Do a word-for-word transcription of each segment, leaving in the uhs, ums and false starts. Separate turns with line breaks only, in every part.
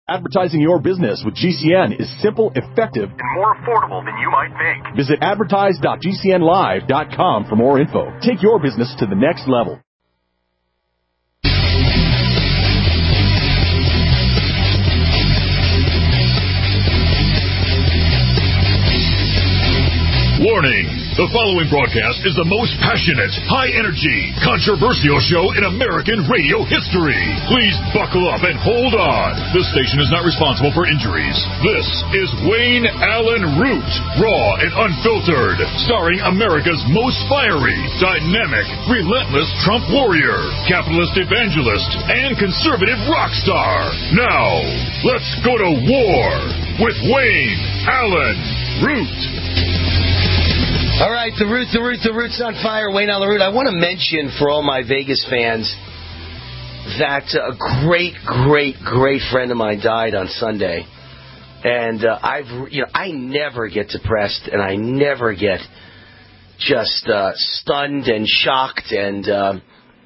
Advertising your business with G C N is simple, effective,
and more affordable than you might think.
Visit advertise dot g c n live dot com for more info. Take your business to the next level.
Warning! The following broadcast is the most passionate, high-energy, controversial show in American radio history. Please buckle up and hold on. This station is not responsible for injuries. This is Wayne Allen Root, raw and unfiltered, starring America's most fiery, dynamic, relentless Trump warrior, capitalist evangelist, and conservative rock star. Now, let's go to war with Wayne Allen Root.
All right, the Root, the Root, the Root's on fire. Wayne Allen Root. I want to mention for all my Vegas fans that a great, great, great friend of mine died on Sunday, and uh, I've, you know, I never get depressed, and I never get just uh, stunned and shocked, and uh,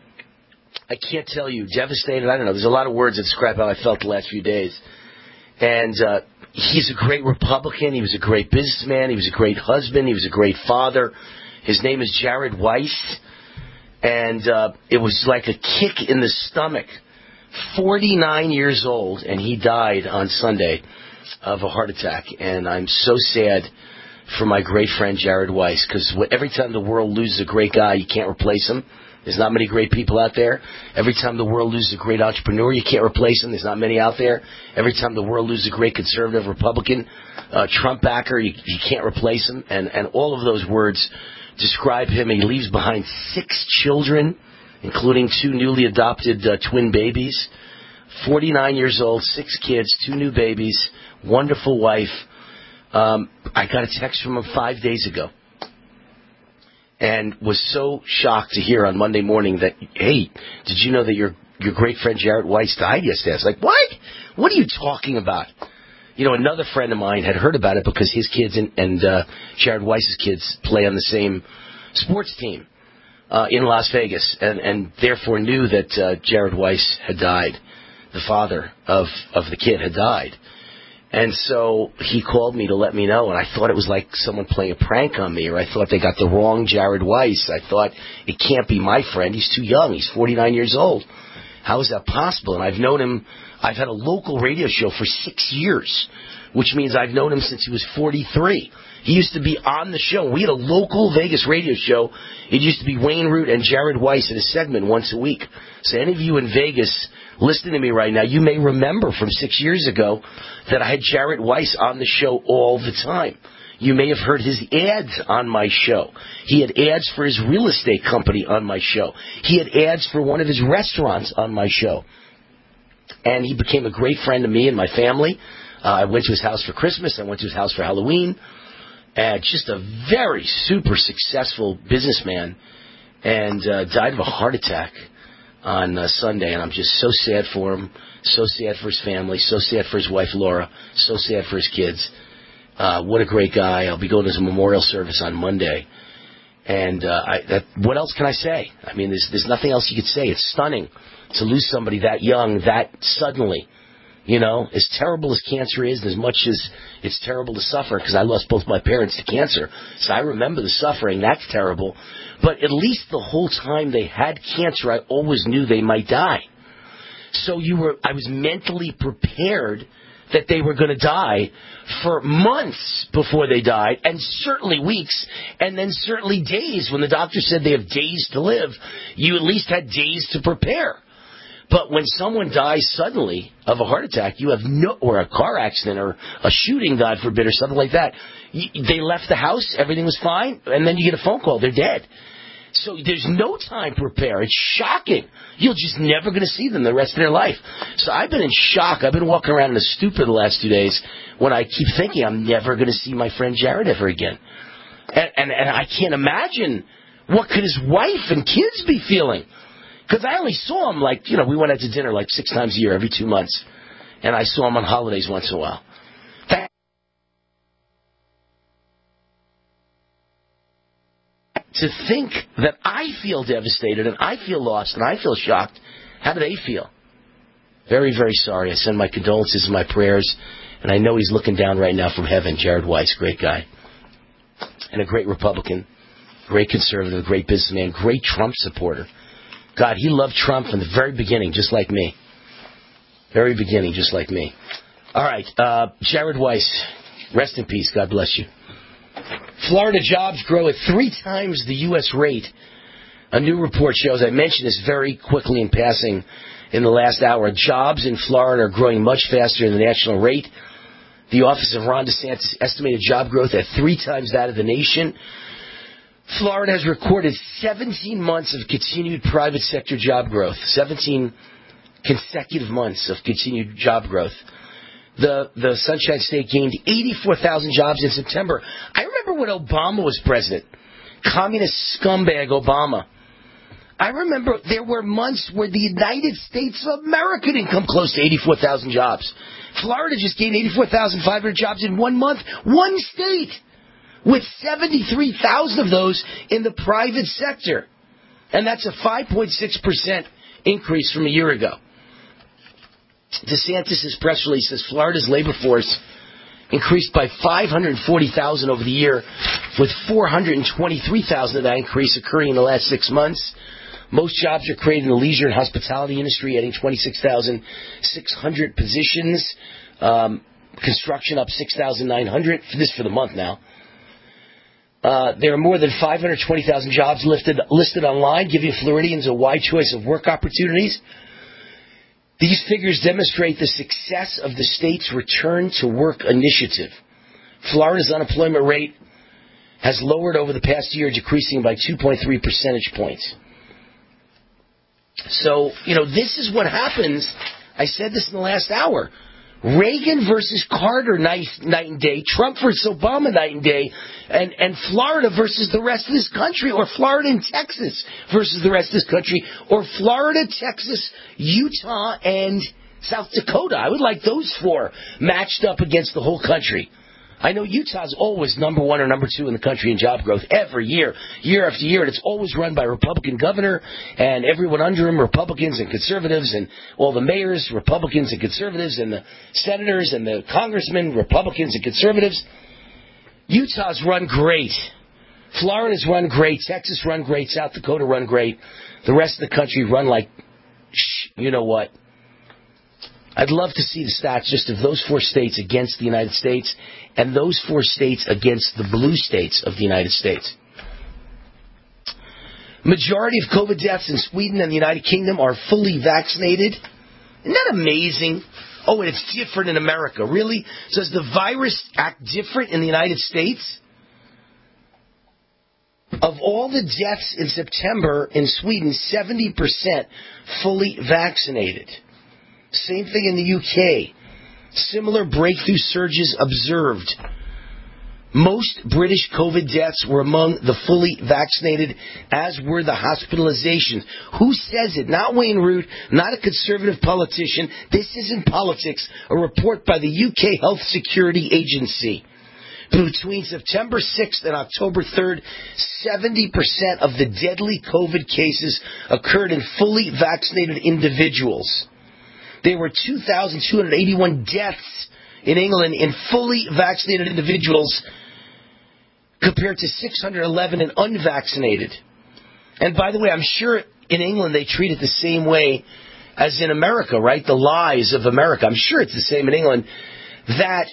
I can't tell you, devastated. I don't know. There's a lot of words that describe how I felt the last few days, and. Uh, He's a great Republican. He was a great businessman. He was a great husband. He was a great father. His name is Jared Weiss. And uh, it was like a kick in the stomach. forty-nine years old, and he died on Sunday of a heart attack. And I'm so sad for my great friend Jared Weiss, because every time the world loses a great guy, you can't replace him. There's not many great people out there. Every time the world loses a great entrepreneur, you can't replace him. There's not many out there. Every time the world loses a great conservative Republican, uh, Trump backer, you, you can't replace him. And, and all of those words describe him. He leaves behind six children, including two newly adopted uh, twin babies. forty-nine years old, six kids, two new babies, wonderful wife. Um, I got a text from him five days ago. And was so shocked to hear on Monday morning that, hey, did you know that your your great friend Jared Weiss died yesterday? I was like, what? What are you talking about? You know, another friend of mine had heard about it because his kids and, and uh, Jared Weiss's kids play on the same sports team uh, in Las Vegas, and, and therefore knew that uh, Jared Weiss had died. The father of, of the kid had died. And so he called me to let me know, and I thought it was like someone playing a prank on me, or I thought they got the wrong Jared Weiss. I thought, it can't be my friend. He's too young. He's forty-nine years old. How is that possible? And I've known him, I've had a local radio show for six years, which means I've known him since he was forty-three. He used to be on the show. We had a local Vegas radio show. It used to be Wayne Root and Jared Weiss in a segment once a week. So any of you in Vegas listening to me right now, you may remember from six years ago that I had Jared Weiss on the show all the time. You may have heard his ads on my show. He had ads for his real estate company on my show. He had ads for one of his restaurants on my show. And he became a great friend of me and my family. Uh, I went to his house for Christmas. I went to his house for Halloween. Uh, just a very super successful businessman, and uh, died of a heart attack on uh, Sunday. And I'm just so sad for him, so sad for his family, so sad for his wife Laura, so sad for his kids. Uh, what a great guy. I'll be going to his memorial service on Monday. And uh, I, that, what else can I say? I mean, there's, there's nothing else you could say. It's stunning to lose somebody that young, that suddenly. You know, as terrible as cancer is, and as much as it's terrible to suffer, because I lost both my parents to cancer, so I remember the suffering. That's terrible. But at least the whole time they had cancer, I always knew they might die. So you were, I was mentally prepared that they were going to die for months before they died, and certainly weeks, and then certainly days. When the doctor said they have days to live, you at least had days to prepare. But when someone dies suddenly of a heart attack, you have no, or a car accident, or a shooting, God forbid, or something like that. You, they left the house, everything was fine, and then you get a phone call, they're dead. So there's no time to prepare. It's shocking. You're just never going to see them the rest of their life. So I've been in shock. I've been walking around in a stupor the last two days when I keep thinking I'm never going to see my friend Jared ever again. And, and, and I can't imagine what could his wife and kids be feeling. Because I only saw him, like, you know, we went out to dinner like six times a year, every two months. And I saw him on holidays once in a while. That, to think that I feel devastated and I feel lost and I feel shocked, how do they feel? Very, very sorry. I send my condolences and my prayers. And I know he's looking down right now from heaven. Jared Weiss, great guy. And a great Republican, great conservative, great businessman, great Trump supporter. God, he loved Trump from the very beginning, just like me. Very beginning, just like me. All right, uh, Jared Weiss, rest in peace. God bless you. Florida jobs grow at three times the U S rate. A new report shows, I mentioned this very quickly in passing in the last hour, jobs in Florida are growing much faster than the national rate. The office of Ron DeSantis estimated job growth at three times that of the nation. Florida has recorded seventeen months of continued private sector job growth. seventeen consecutive months of continued job growth. The the Sunshine State gained eighty-four thousand jobs in September. I remember when Obama was president. Communist scumbag Obama. I remember there were months where the United States of America didn't come close to eighty-four thousand jobs. Florida just gained eighty-four thousand five hundred jobs in one month. One state. With seventy-three thousand of those in the private sector. And that's a five point six percent increase from a year ago. DeSantis' press release says Florida's labor force increased by five hundred forty thousand over the year, with four hundred twenty-three thousand of that increase occurring in the last six months. Most jobs are created in the leisure and hospitality industry, adding twenty-six thousand six hundred positions. Um, construction up six thousand nine hundred. This for the month now. Uh, there are more than five hundred twenty thousand jobs listed, listed online, giving Floridians a wide choice of work opportunities. These figures demonstrate the success of the state's Return to Work initiative. Florida's unemployment rate has lowered over the past year, decreasing by two point three percentage points. So, you know, this is what happens. I said this in the last hour. Reagan versus Carter night, night and day, Trump versus Obama night and day, and, and Florida versus the rest of this country, or Florida and Texas versus the rest of this country, or Florida, Texas, Utah, and South Dakota. I would like those four matched up against the whole country. I know Utah's always number one or number two in the country in job growth every year, year after year, and it's always run by a Republican governor and everyone under him, Republicans and conservatives, and all the mayors, Republicans and conservatives, and the senators and the congressmen, Republicans and conservatives. Utah's run great. Florida's run great. Texas run great. South Dakota run great. The rest of the country run like, shh, you know what? I'd love to see the stats just of those four states against the United States and those four states against the blue states of the United States. Majority of COVID deaths in Sweden and the United Kingdom are fully vaccinated. Isn't that amazing? Oh, and it's different in America. Really? So does the virus act different in the United States? Of all the deaths in September in Sweden, seventy percent fully vaccinated. Same thing in the U K. Similar breakthrough surges observed. Most British COVID deaths were among the fully vaccinated, as were the hospitalizations. Who says it? Not Wayne Root, not a conservative politician. This isn't politics. A report by the U K Health Security Agency. Between September sixth and October third, seventy percent of the deadly COVID cases occurred in fully vaccinated individuals. There were two thousand two hundred eighty-one deaths in England in fully vaccinated individuals compared to six hundred eleven in unvaccinated. And by the way, I'm sure in England they treat it the same way as in America, right? The lies of America. I'm sure it's the same in England, that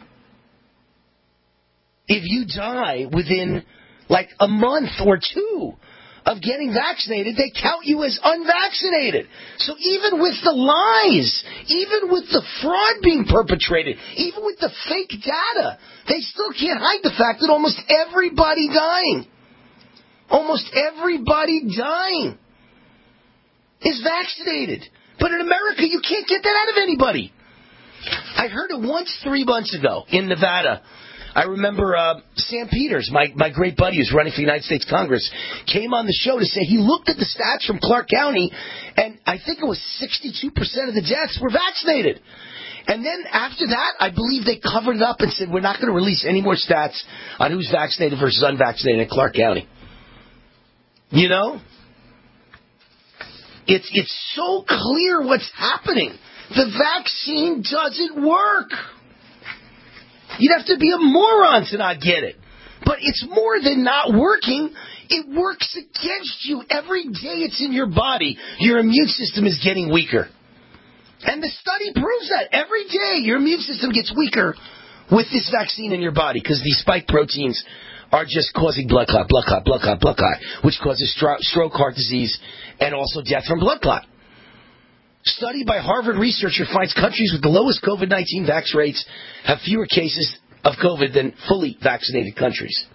if you die within like a month or two of getting vaccinated, they count you as unvaccinated. So even with the lies, even with the fraud being perpetrated, even with the fake data, they still can't hide the fact that almost everybody dying, almost everybody dying is vaccinated. But in America, you can't get that out of anybody. I heard it once three months ago in Nevada. I remember uh, Sam Peters, my, my great buddy who's running for the United States Congress, came on the show to say he looked at the stats from Clark County, and I think it was sixty-two percent of the deaths were vaccinated. And then after that, I believe they covered it up and said, we're not going to release any more stats on who's vaccinated versus unvaccinated in Clark County. You know? It's, it's so clear what's happening. The vaccine doesn't work. You'd have to be a moron to not get it. But it's more than not working. It works against you. Every day it's in your body, your immune system is getting weaker. And the study proves that. Every day your immune system gets weaker with this vaccine in your body because these spike proteins are just causing blood clot, blood clot, blood clot, blood clot, which causes stro- stroke, heart disease, and also death from blood clot. Study by Harvard researcher finds countries with the lowest COVID nineteen vax rates have fewer cases of COVID than fully vaccinated countries.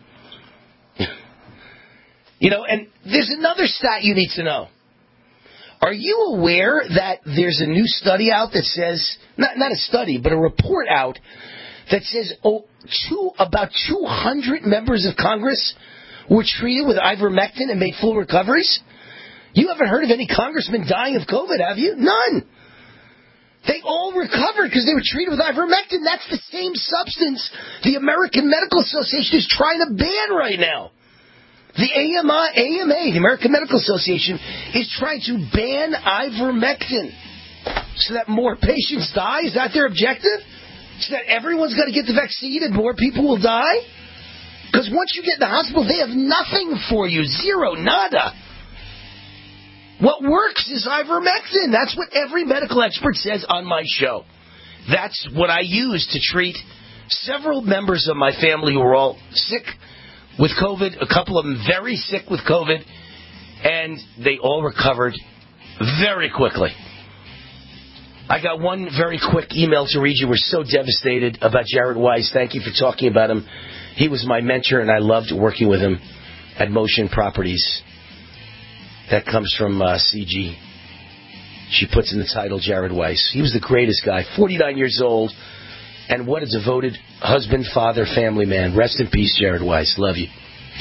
You know, and there's another stat you need to know. Are you aware that there's a new study out that says, not, not a study, but a report out that says oh, two, about two hundred members of Congress were treated with ivermectin and made full recoveries? You haven't heard of any congressman dying of COVID, have you? None. They all recovered because they were treated with ivermectin. That's the same substance the American Medical Association is trying to ban right now. The A M A, the American Medical Association, is trying to ban ivermectin so that more patients die. Is that their objective? So that everyone's got to get the vaccine and more people will die? Because once you get in the hospital, they have nothing for you. Zero, nada. What works is ivermectin. That's what every medical expert says on my show. That's what I use to treat several members of my family who were all sick with COVID, a couple of them very sick with COVID, and they all recovered very quickly. I got one very quick email to read you. We're so devastated about Jared Weiss. Thank you for talking about him. He was my mentor, and I loved working with him at Motion Properties. That comes from uh, C G. She puts in the title, Jared Weiss. He was the greatest guy, forty-nine years old, and what a devoted husband, father, family man. Rest in peace, Jared Weiss. Love you.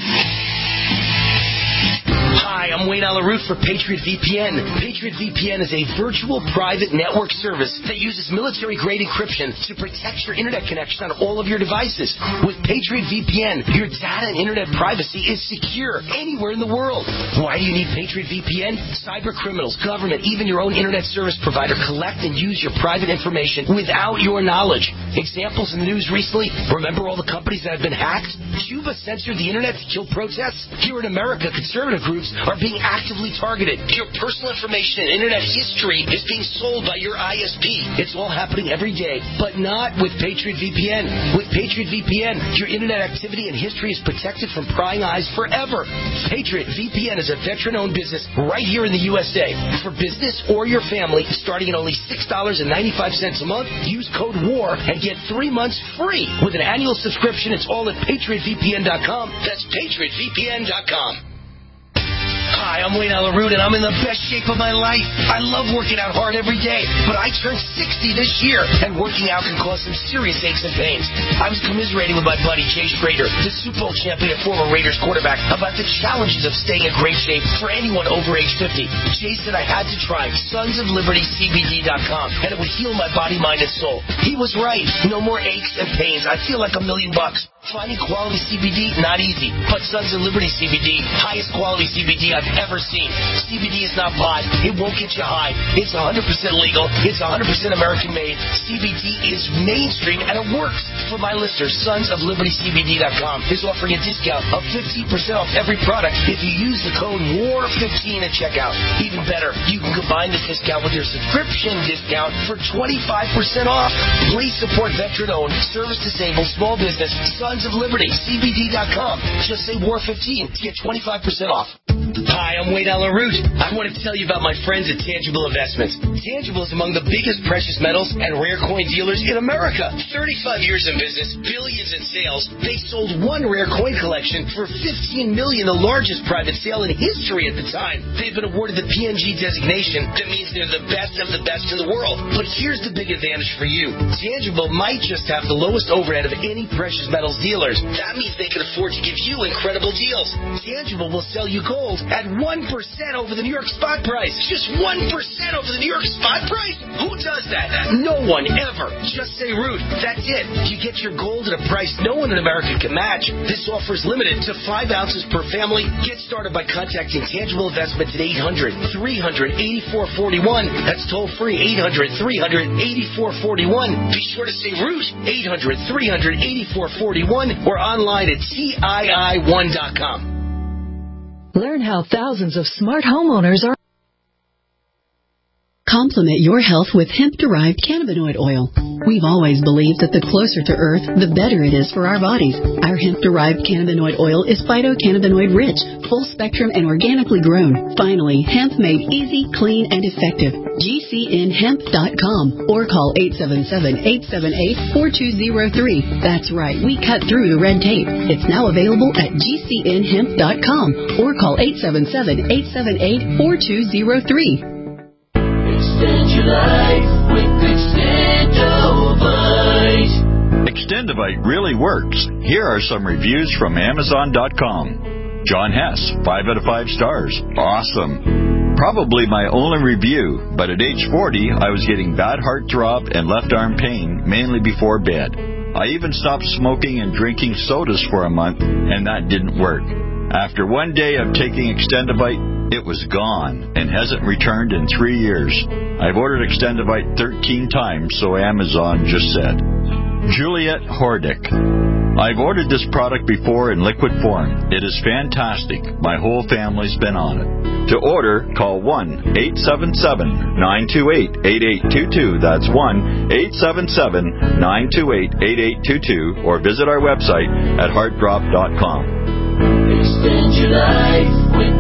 Hi, I'm Wayne Alaroot for Patriot V P N. Patriot V P N is a virtual private network service that uses military-grade encryption to protect your internet connection on all of your devices. With Patriot V P N, your data and internet privacy is secure anywhere in the world. Why do you need Patriot V P N? Cyber criminals, government, even your own internet service provider collect and use your private information without your knowledge. Examples in the news recently, remember all the companies that have been hacked? Cuba censored the internet to kill protests? Here in America, conservative groups are being actively targeted. Your personal information and internet history is being sold by your I S P. It's all happening every day, but not with Patriot V P N. With Patriot V P N, your internet activity and history is protected from prying eyes forever. Patriot V P N is a veteran-owned business right here in the U S A. For business or your family, starting at only six dollars and ninety-five cents a month, use code WAR and get three months free. With an annual subscription, it's all at patriot v p n dot com. That's patriot v p n dot com. Hi, I'm Wayne Alaroot, and I'm in the best shape of my life. I love working out hard every day, but I turned sixty this year, and working out can cause some serious aches and pains. I was commiserating with my buddy Jay Schrader, the Super Bowl champion and former Raiders quarterback, about the challenges of staying in great shape for anyone over age fifty. Jay said I had to try Sons of Liberty C B D dot com, and it would heal my body, mind, and soul. He was right. No more aches and pains. I feel like a million bucks. Finding quality C B D, not easy, but Sons of Liberty C B D, highest quality C B D I've ever seen. C B D is not pot. It won't get you high. It's one hundred percent legal. It's one hundred percent American made. C B D is mainstream, and it works. For my listeners, Sons of Liberty C B D dot com is offering a discount of fifteen percent off every product if you use the code W A R fifteen at checkout. Even better, you can combine this discount with your subscription discount for twenty-five percent off. Please support veteran-owned, service-disabled, small business, Sons of Liberty C B D dot com. Just say W A R fifteen to get twenty-five percent off. Hi, I'm Wayne Alaroot. I want to tell you about my friends at Tangible Investments. Tangible is among the biggest precious metals and rare coin dealers in America. thirty-five years in business, billions in sales. They sold one rare coin collection for fifteen million dollars, the largest private sale in history at the time. They've been awarded the P N G designation. That means they're the best of the best in the world. But here's the big advantage for you. Tangible might just have the lowest overhead of any precious metals dealers. That means they can afford to give you incredible deals. Tangible will sell you gold at one one percent over the New York spot price. Just one percent over the New York spot price? Who does that? No one ever. Just say Root. That's it. You get your gold at a price no one in America can match. This offer is limited to five ounces per family. Get started by contacting Tangible Investments at eight hundred, three hundred, eighty-four forty-one. That's toll free, eight hundred, three hundred, eighty-four forty-one. Be sure to say Root, eight hundred, three hundred, eighty-four forty-one, or online at C I I one dot com.
Learn how thousands of smart homeowners are.
Complement your health with hemp-derived cannabinoid oil. We've always believed that the closer to Earth, the better it is for our bodies. Our hemp-derived cannabinoid oil is phytocannabinoid-rich, full-spectrum, and organically grown. Finally, hemp made easy, clean, and effective. G C N hemp dot com or call eight seven seven, eight seven eight, four two zero three. That's right, we cut through the red tape. It's now available at G C N hemp dot com or call eight seven seven, eight seven eight, four two zero three.
Extend your life with Extendovite.
Extendovite really works. Here are some reviews from Amazon dot com. John Hess, five out of five stars. Awesome. Probably my only review, but at age forty, I was getting bad heartthrob and left arm pain, mainly before bed. I even stopped smoking and drinking sodas for a month, and that didn't work. After one day of taking Extendovite, it was gone and hasn't returned in three years. I've ordered Extendovite thirteen times, so Amazon just said. Juliet Hordick. I've ordered this product before in liquid form. It is fantastic. My whole family's been on it. To order, call one eight seven seven, nine two eight, eight eight two two. That's one eight seven seven, nine two eight, eight eight two two, or visit our website at heartdrop dot com.
Extend your life with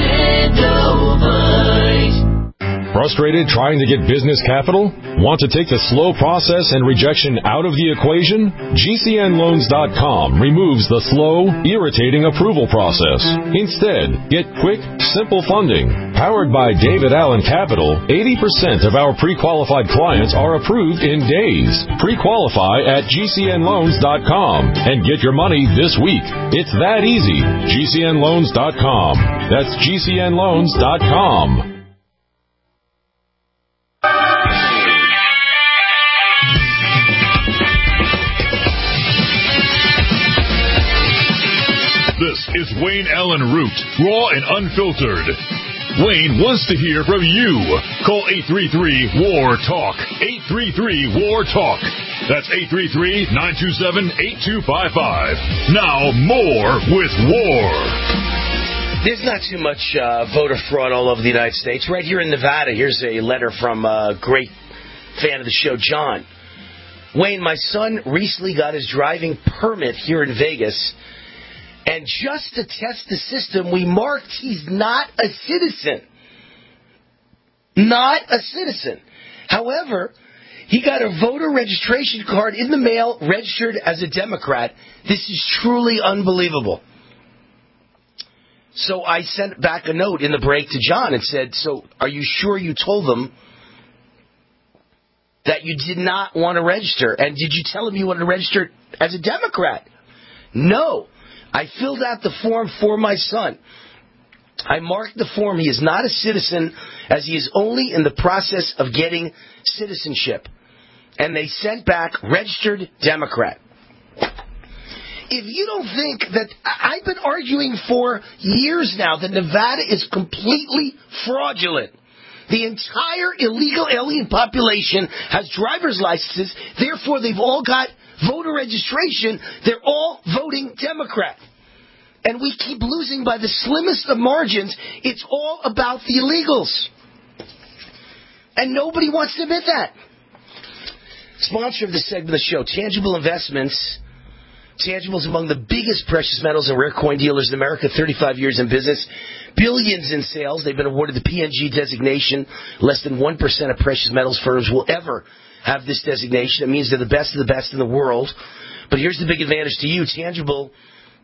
Extendovite.
Frustrated trying to get business capital? Want to take the slow process and rejection out of the equation? G C N loans dot com removes the slow, irritating approval process. Instead, get quick, simple funding. Powered by David Allen Capital, eighty percent of our pre-qualified clients are approved in days. Pre-qualify at G C N loans dot com and get your money this week. It's that easy. G C N loans dot com. That's G C N loans dot com.
This is Wayne Allen Root, raw and unfiltered. Wayne wants to hear from you. Call eight three three, W A R, TALK. eight three three, W A R, TALK. That's eight three three, nine two seven, eight two five five. Now, more with W A R.
There's not too much uh, voter fraud all over the United States. Right here in Nevada, here's a letter from a great fan of the show, John. Wayne, my son recently got his driving permit here in Vegas, and just to test the system, we marked he's not a citizen. Not a citizen. However, he got a voter registration card in the mail, registered as a Democrat. This is truly unbelievable. So I sent back a note in the break to John and said, so are you sure you told them that you did not want to register? And did you tell him you wanted to register as a Democrat? No. I filled out the form for my son. I marked the form. He is not a citizen, as he is only in the process of getting citizenship. And they sent back registered Democrat. If you don't think that, I've been arguing for years now that Nevada is completely fraudulent. The entire illegal alien population has driver's licenses. Therefore, they've all got voter registration. They're all voting Democrat. And we keep losing by the slimmest of margins. It's all about the illegals. And nobody wants to admit that. Sponsor of this segment of the show, Tangible Investments. Tangible is among the biggest precious metals and rare coin dealers in America, thirty-five years in business, billions in sales. They've been awarded the P N G designation. Less than one percent of precious metals firms will ever have this designation. It means they're the best of the best in the world. But here's the big advantage to you. Tangible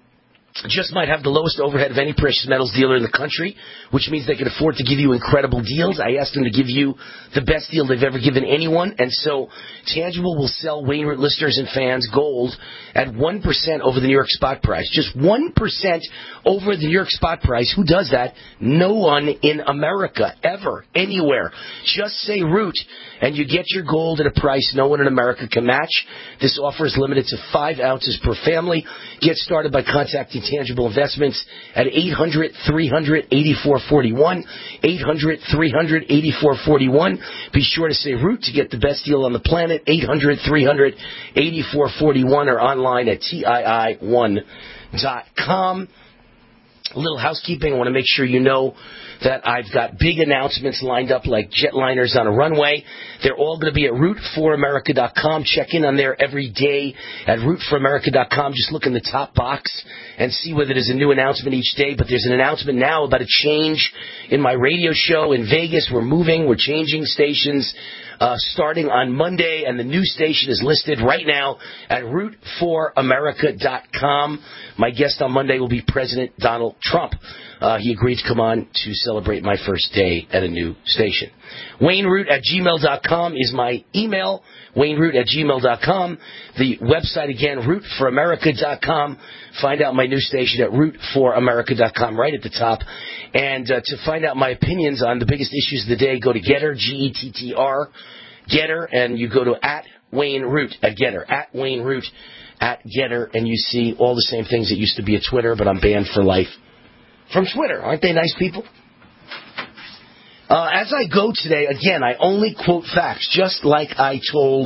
just might have the lowest overhead of any precious metals dealer in the country, which means they can afford to give you incredible deals. I asked them to give you the best deal they've ever given anyone, and so Tangible will sell Wayne Root listeners and fans gold at one percent over the New York spot price. Just one percent over the New York spot price. Who does that? No one in America, ever, anywhere. Just say Root, and you get your gold at a price no one in America can match. This offer is limited to five ounces per family. Get started by contacting Tangible Investments at eight hundred, three hundred, eighty-four forty-one, eight hundred, three hundred, eighty-four forty-one. Be sure to say Root to get the best deal on the planet, eight hundred, three hundred, eighty-four forty-one, or online at T I I one dot com. A little housekeeping. I want to make sure you know that I've got big announcements lined up like jetliners on a runway. They're all going to be at root for america dot com. Check in on there every day at root for america dot com. Just look in the top box and see whether there's a new announcement each day. But there's an announcement now about a change in my radio show in Vegas. We're moving. We're changing stations. Uh, starting on Monday, and the new station is listed right now at root for america dot com. My guest on Monday will be President Donald Trump. Uh, he agreed to come on to celebrate my first day at a new station. Wayne Root at gmail dot com is my email, Wayne Root at gmail dot com. The website again, root for america dot com. Find out my new station at root for america dot com right at the top. And uh, to find out my opinions on the biggest issues of the day, go to Getter, G E T T R, Getter, and you go to at Wayne Root at Getter, at Wayne Root at Getter, and you see all the same things that used to be at Twitter, but I'm banned for life from Twitter. Aren't they nice people? Uh, as I go today, again, I only quote facts, just like I told,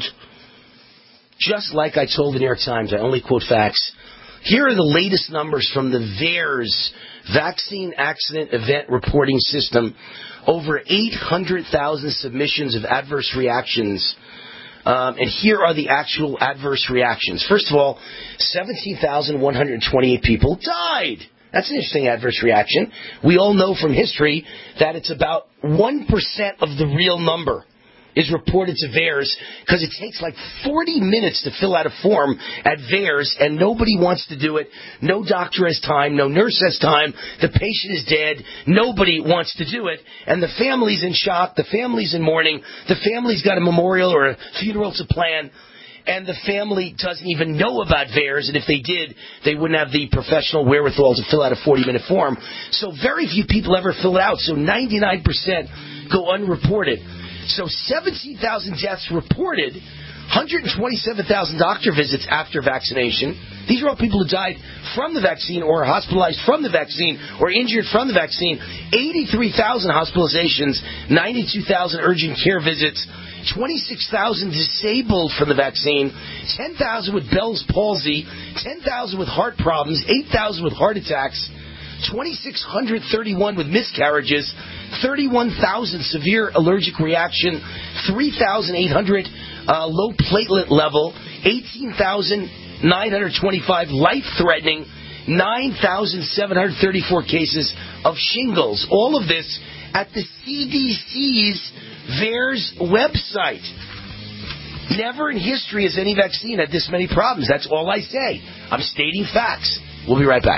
just like I told the New York Times. I only quote facts. Here are the latest numbers from the VAERS Vaccine Accident Event Reporting System. Over eight hundred thousand submissions of adverse reactions. Um, and here are the actual adverse reactions. First of all, seventeen thousand one hundred twenty-eight people died. That's an interesting adverse reaction. We all know from history that it's about one percent of the real number is reported to VAERS, because it takes like forty minutes to fill out a form at VAERS, and nobody wants to do it. No doctor has time. No nurse has time. The patient is dead. Nobody wants to do it. And the family's in shock. The family's in mourning. The family's got a memorial or a funeral to plan. And the family doesn't even know about VAERS, and if they did, they wouldn't have the professional wherewithal to fill out a forty-minute form. So very few people ever fill it out, so ninety-nine percent go unreported. So seventeen thousand deaths reported, one hundred twenty-seven thousand doctor visits after vaccination. These are all people who died from the vaccine or hospitalized from the vaccine or injured from the vaccine. eighty-three thousand hospitalizations, ninety-two thousand urgent care visits, twenty-six thousand disabled from the vaccine, ten thousand with Bell's palsy, ten thousand with heart problems, eight thousand with heart attacks, two thousand six hundred thirty-one with miscarriages, thirty-one thousand severe allergic reaction, three thousand eight hundred uh, low platelet level, eighteen thousand nine hundred twenty-five life-threatening, nine thousand seven hundred thirty-four cases of shingles. All of this at the C D C's VAERS website. Never in history has any vaccine had this many problems. That's all I say. I'm stating facts. We'll be right back.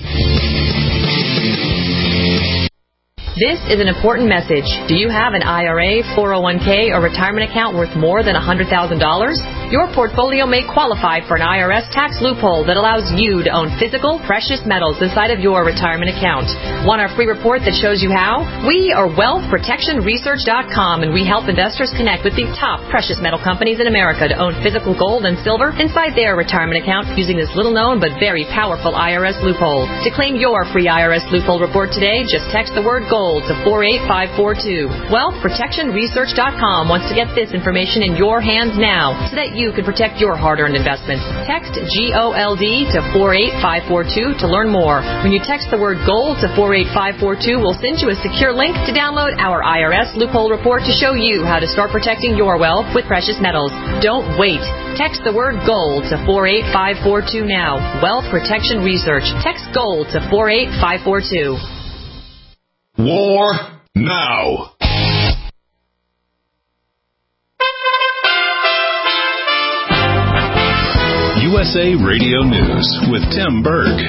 This is an important message. Do you have an I R A, four oh one k, or retirement account worth more than one hundred thousand dollars? Your portfolio may qualify for an I R S tax loophole that allows you to own physical, precious metals inside of your retirement account. Want our free report that shows you how? We are wealth protection research dot com, and we help investors connect with the top precious metal companies in America to own physical gold and silver inside their retirement account using this little-known but very powerful I R S loophole. To claim your free I R S loophole report today, just text the word gold to four eight five four two. wealth protection research dot com wants to get this information in your hands now so that you can protect your hard-earned investments. Text G O L D to four eight five four two to learn more. When you text the word GOLD to four eight five four two, we'll send you a secure link to download our I R S loophole report to show you how to start protecting your wealth with precious metals. Don't wait. Text the word GOLD to four eight five four two now. Wealth Protection Research. Text GOLD to four eight five four two.
War now. U S A Radio News with Tim Berg.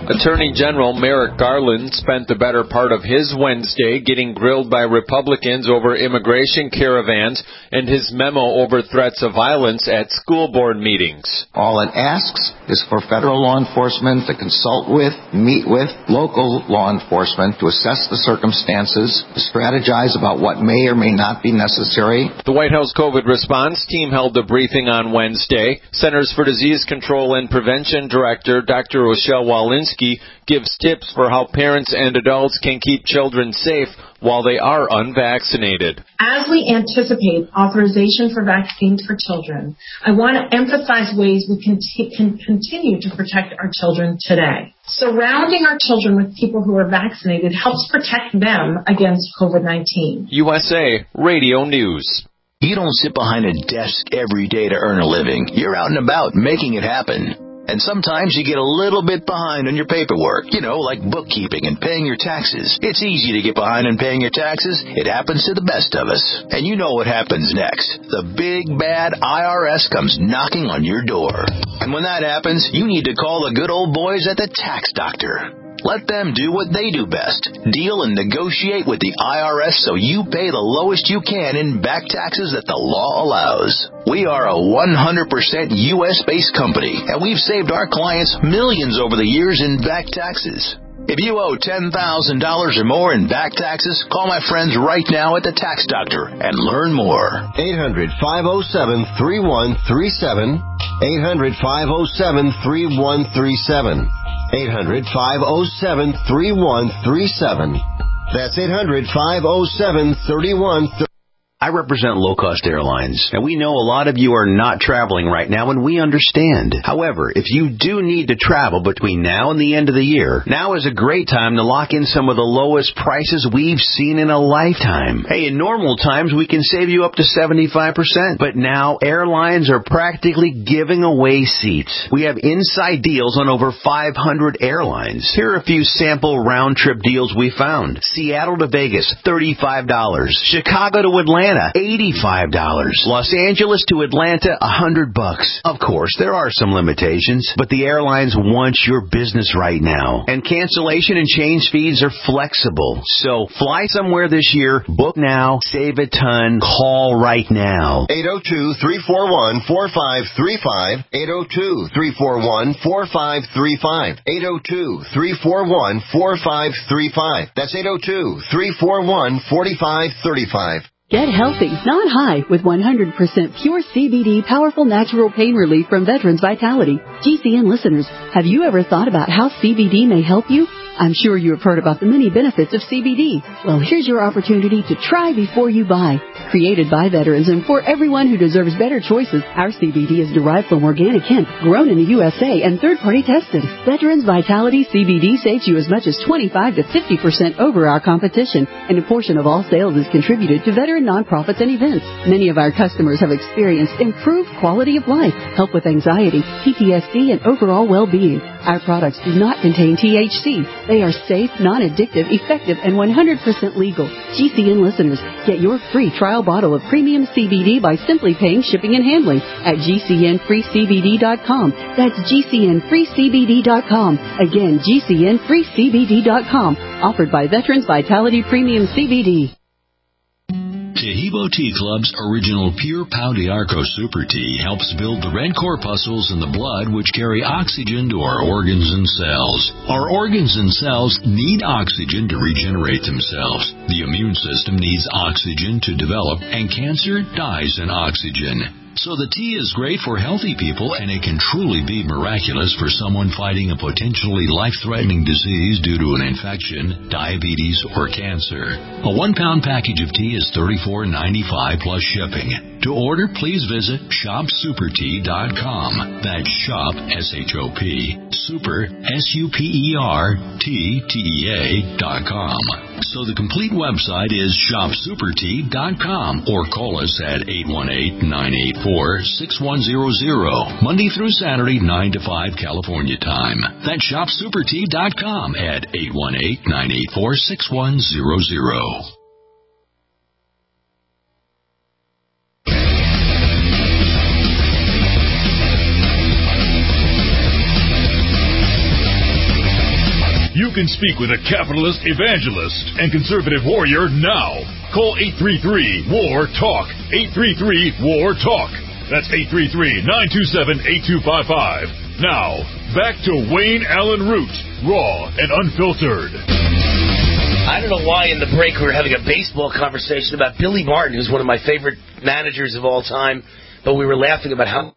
Attorney General Merrick Garland spent the better part of his Wednesday getting grilled by Republicans over immigration caravans and his memo over threats of violence at school board meetings.
All it asks is for federal law enforcement to consult with, meet with local law enforcement to assess the circumstances, to strategize about what may or may not be necessary.
The White House COVID response team held a briefing on Wednesday. Centers for Disease Control and Prevention Director Doctor Rochelle Walensky gives tips for how parents and adults can keep children safe while they are unvaccinated.
As we anticipate authorization for vaccines for children, I want to emphasize ways we can, t- can continue to protect our children today. Surrounding our children with people who are vaccinated helps protect them against COVID nineteen.
U S A Radio News.
You don't sit behind a desk every day to earn a living. You're out and about making it happen. And sometimes you get a little bit behind on your paperwork, you know, like bookkeeping and paying your taxes. It's easy to get behind on paying your taxes. It happens to the best of us. And you know what happens next. The big, bad I R S comes knocking on your door. And when that happens, you need to call the good old boys at the Tax Doctor. Let them do what they do best. Deal and negotiate with the I R S so you pay the lowest you can in back taxes that the law allows. We are a one hundred percent U S-based company, and we've saved our clients millions over the years in back taxes. If you owe ten thousand dollars or more in back taxes, call my friends right now at the Tax Doctor and learn more.
eight hundred, five oh seven, three one three seven. eight hundred, five oh seven, three one three seven. eight hundred, five oh seven, three one three seven. That's eight hundred, five oh seven, three one three seven.
I represent low-cost airlines, and we know a lot of you are not traveling right now, and we understand. However, if you do need to travel between now and the end of the year, now is a great time to lock in some of the lowest prices we've seen in a lifetime. Hey, in normal times, we can save you up to seventy-five percent, but now airlines are practically giving away seats. We have inside deals on over five hundred airlines. Here are a few sample round-trip deals we found. Seattle to Vegas, thirty-five dollars. Chicago to Atlanta, eighty-five dollars. Los Angeles to Atlanta, one hundred bucks. Of course, there are some limitations, but the airlines want your business right now. And cancellation and change fees are flexible. So fly somewhere this year, book now, save a ton, call right now.
eight oh two, three four one, four five three five. eight oh two, three four one, four five three five. eight oh two, three four one, four five three five. That's eight oh two, three four one, four five three five.
Get healthy, not high, with one hundred percent pure C B D powerful natural pain relief from Veterans Vitality. G C N listeners, have you ever thought about how C B D may help you? I'm sure you have heard about the many benefits of C B D. Well, here's your opportunity to try before you buy. Created by veterans and for everyone who deserves better choices, our C B D is derived from organic hemp, grown in the U S A and third-party tested. Veterans Vitality C B D saves you as much as twenty-five to fifty percent over our competition, and a portion of all sales is contributed to veteran nonprofits and events. Many of our customers have experienced improved quality of life, help with anxiety, P T S D, and overall well-being. Our products do not contain T H C. They are safe, non-addictive, effective, and one hundred percent legal. G C N listeners, get your free trial bottle of premium C B D by simply paying shipping and handling at G C N free C B D dot com. That's G C N free C B D dot com. Again, G C N free C B D dot com. Offered by Veterans Vitality Premium C B D.
Tahibo Tea Club's original Pure Pau d'Arco Super Tea helps build the red corpuscles in the blood which carry oxygen to our organs and cells. Our organs and cells need oxygen to regenerate themselves. The immune system needs oxygen to develop, and cancer dies in oxygen. So the tea is great for healthy people, and it can truly be miraculous for someone fighting a potentially life-threatening disease due to an infection, diabetes, or cancer. A one-pound package of tea is thirty-four ninety-five plus shipping. To order, please visit shop super tea dot com. That's shop, S H O P, super, S U P E R, T, T E A dot com. So the complete website is shop super tea dot com, or call us at eight one eight, nine eight four, six one zero zero, Monday through Saturday, nine to five California time. That's shop super tea dot com at eight one eight, nine eight four, six one zero zero.
can speak with a capitalist evangelist and conservative warrior now. Call eight three three, W A R, TALK. eight three three, W A R, TALK. That's eight three three, nine two seven, eight two five five. Now, back to Wayne Allen Root, raw and unfiltered.
I don't know why in the break we were having a baseball conversation about Billy Martin, who's one of my favorite managers of all time, but we were laughing about how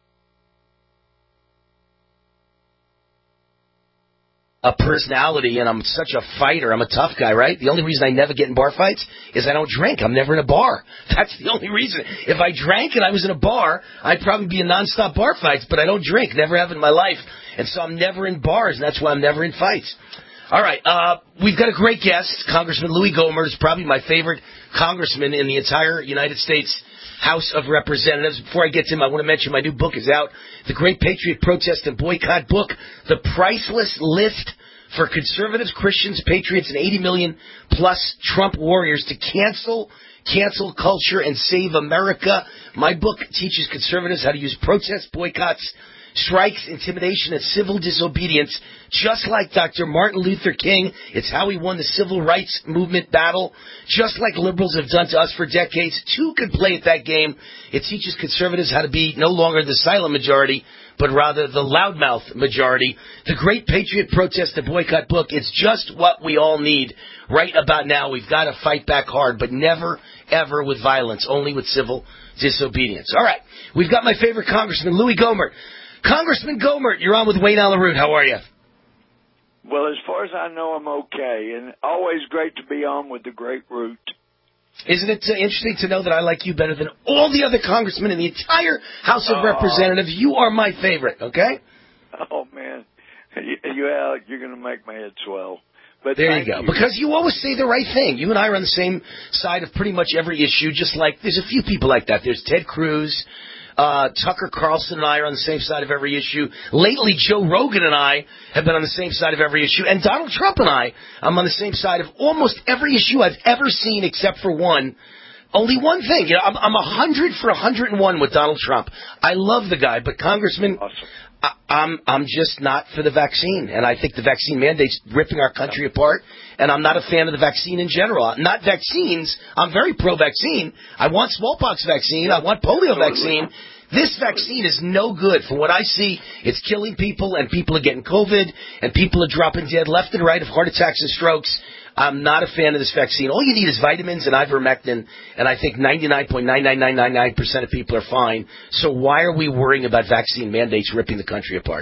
a personality, and I'm such a fighter. I'm a tough guy, right? The only reason I never get in bar fights is I don't drink. I'm never in a bar. That's the only reason. If I drank and I was in a bar, I'd probably be in nonstop bar fights, but I don't drink. Never have in my life. And so I'm never in bars, and that's why I'm never in fights. All right, uh, we've got a great guest. Congressman Louis Gohmert is probably my favorite congressman in the entire United States House of Representatives. Before I get to him, I want to mention my new book is out, The Great Patriot Protest and Boycott Book, The Priceless List for Conservatives, Christians, Patriots, and eighty million plus Trump warriors to cancel, cancel culture and save America. My book teaches conservatives how to use protests, boycotts, strikes, intimidation, and civil disobedience, just like Doctor Martin Luther King. It's how he won the civil rights movement battle, just like liberals have done to us for decades. Two can play at that game. It teaches conservatives how to be no longer the silent majority, but rather the loudmouth majority. The Great Patriot Protest and Boycott book, it's just what we all need right about now. We've got to fight back hard, but never, ever with violence, only with civil disobedience. All right, we've got my favorite congressman, Louis Gohmert. Congressman Gohmert, you're on with Wayne Allen Root. How are you?
Well, as far as I know, I'm okay, and always great to be on with the great Root.
Isn't it uh, interesting to know that I like you better than all the other congressmen in the entire House of uh, Representatives? You are my favorite, okay?
Oh, man. You, you, Alec, you're going to make my head swell. But
there you go.
You.
Because you always say the right thing. You and I are on the same side of pretty much every issue, just like there's a few people like that. There's Ted Cruz. Uh, Tucker Carlson and I are on the same side of every issue. Lately, Joe Rogan and I have been on the same side of every issue. And Donald Trump and I, I'm on the same side of almost every issue I've ever seen except for one. Only one thing. You know, I'm, I'm one hundred for one hundred one with Donald Trump. I love the guy, but Congressman, awesome. I, I'm, I'm just not for the vaccine. And I think the vaccine mandate's ripping our country yeah. apart. And I'm not a fan of the vaccine in general. Not vaccines. I'm very pro-vaccine. I want smallpox vaccine. I want polio vaccine. This vaccine is no good. From what I see, it's killing people, and people are getting COVID, and people are dropping dead left and right of heart attacks and strokes. I'm not a fan of this vaccine. All you need is vitamins and ivermectin, and I think ninety-nine point nine nine nine nine nine percent of people are fine. So why are we worrying about vaccine mandates ripping the country apart?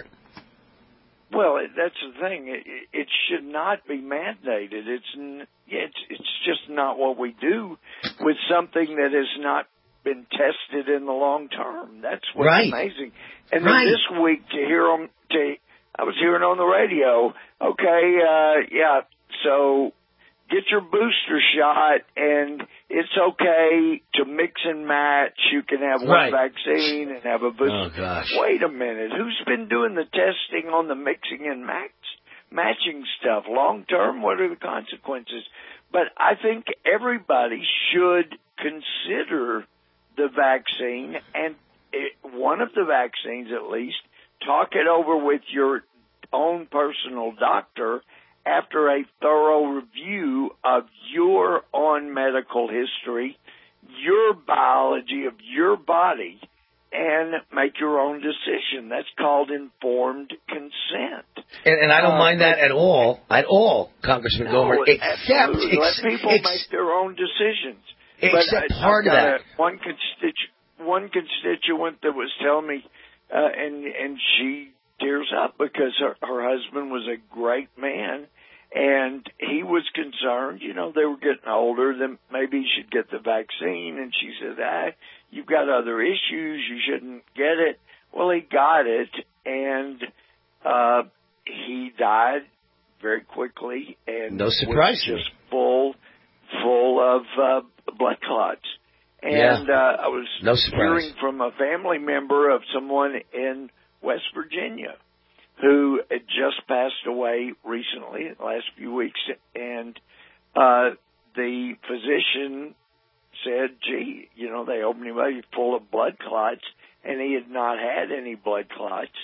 Well, that's the thing. It, it should not be mandated. It's it's it's just not what we do with something that has not been tested in the long term. That's what's
right.
amazing. And
right.
then this week to hear them, to, I was hearing on the radio. Okay, uh, yeah. So get your booster shot, and it's okay to mix and match. You can have one
right. vaccine
and have a booster.
Oh, gosh.
Wait a minute. Who's been doing the testing on the mixing and match, matching stuff? Long term, what are the consequences? But I think everybody should consider the vaccine, and it, one of the vaccines at least, talk it over with your own personal doctor after a thorough review of your own medical history, your biology of your body, and make your own decision. That's called informed consent.
And, and I don't
uh,
mind that at all, at all, Congressman
no,
Gohmert, except...
Absolutely.
Ex,
Let people
ex,
make their own decisions.
Except
but I,
part of that.
A, one, constitu- one constituent that was telling me, uh, and, and she tears up because her, her husband was a great man, and he was concerned, you know, they were getting older, then maybe he should get the vaccine. And she said, ah, you've got other issues, you shouldn't get it. Well, he got it, and uh, he died very quickly. And
no surprise.
Was just full, full of uh, blood clots. And
yeah.
uh, I was
no
hearing from a family member of someone in West Virginia who had just passed away recently, the last few weeks, and uh, the physician said, gee, you know, they opened him up, he's full of blood clots, and he had not had any blood clots.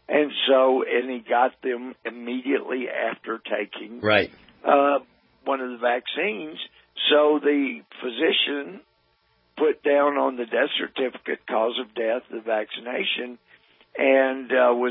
And so, and he got them immediately after taking
right.
uh, one of the vaccines. So the physician put down on the death certificate cause of death, the vaccination, and uh, was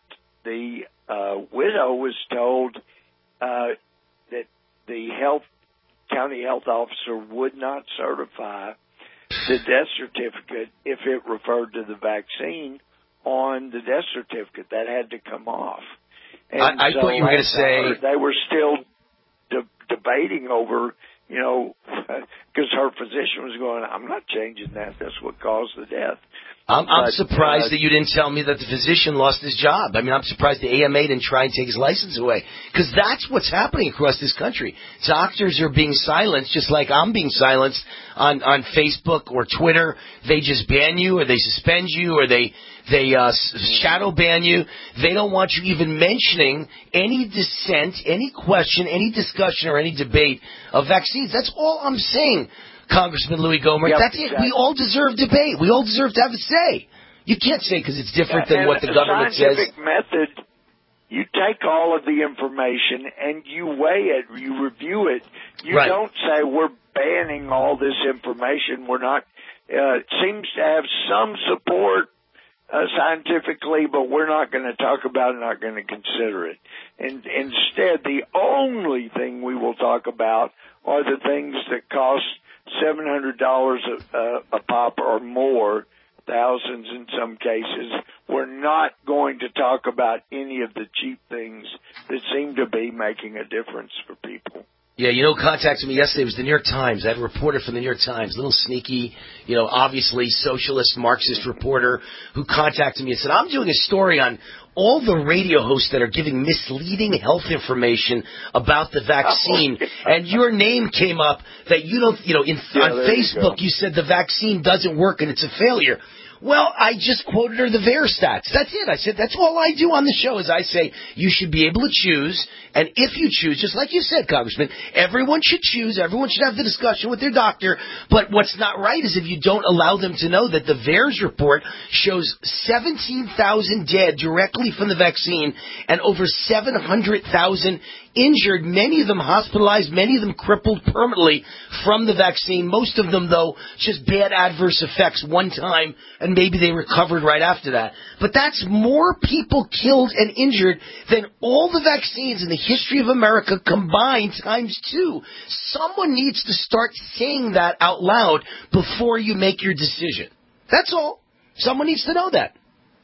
the uh, widow was told uh, that the health county health officer would not certify the death certificate if it referred to the vaccine on the death certificate. That had to come off. And
I, I
so
thought you were going to say
they were still de- debating over, you know, because her physician was going, I'm not changing that. That's what caused the death.
I'm, I'm
but,
surprised
uh,
that you didn't tell me that the physician lost his job. I mean, I'm surprised the A M A didn't try and take his license away. Because that's what's happening across this country. Doctors are being silenced just like I'm being silenced on, on Facebook or Twitter. They just ban you or they suspend you or they, they uh, shadow ban you. They don't want you even mentioning any dissent, any question, any discussion or any debate of vaccines. That's all I'm saying. Congressman Louis Gohmert,
yep,
that's
exactly.
it. We all deserve debate. We all deserve to have a say. You can't say because it's different
yeah,
than what the government says.
Scientific method, you take all of the information and you weigh it, you review it. You
right.
don't say we're banning all this information. We're not. Uh, it seems to have some support uh, scientifically, but we're not going to talk about it, not going to consider it. And instead, the only thing we will talk about are the things that cost seven hundred dollars a, a, a pop or more, thousands in some cases. We're not going to talk about any of the cheap things that seem to be making a difference for people.
Yeah, you know who contacted me yesterday? It was the New York Times. I had a reporter from the New York Times, a little sneaky, you know, obviously socialist, Marxist reporter who contacted me and said, I'm doing a story on all the radio hosts that are giving misleading health information about the vaccine. Oh. And your name came up that you don't, you know, in, yeah, on Facebook you, you said the vaccine doesn't work and it's a failure. Well, I just quoted her the V A E R stats. That's it. I said, that's all I do on the show is I say you should be able to choose. And if you choose, just like you said, Congressman, everyone should choose. Everyone should have the discussion with their doctor. But what's not right is if you don't allow them to know that the V A E R's report shows seventeen thousand dead directly from the vaccine and over seven hundred thousand injured, many of them hospitalized, many of them crippled permanently from the vaccine. Most of them, though, just bad adverse effects one time, and maybe they recovered right after that. But that's more people killed and injured than all the vaccines in the history of America combined times two. Someone needs to start saying that out loud before you make your decision. That's all. Someone needs to know that.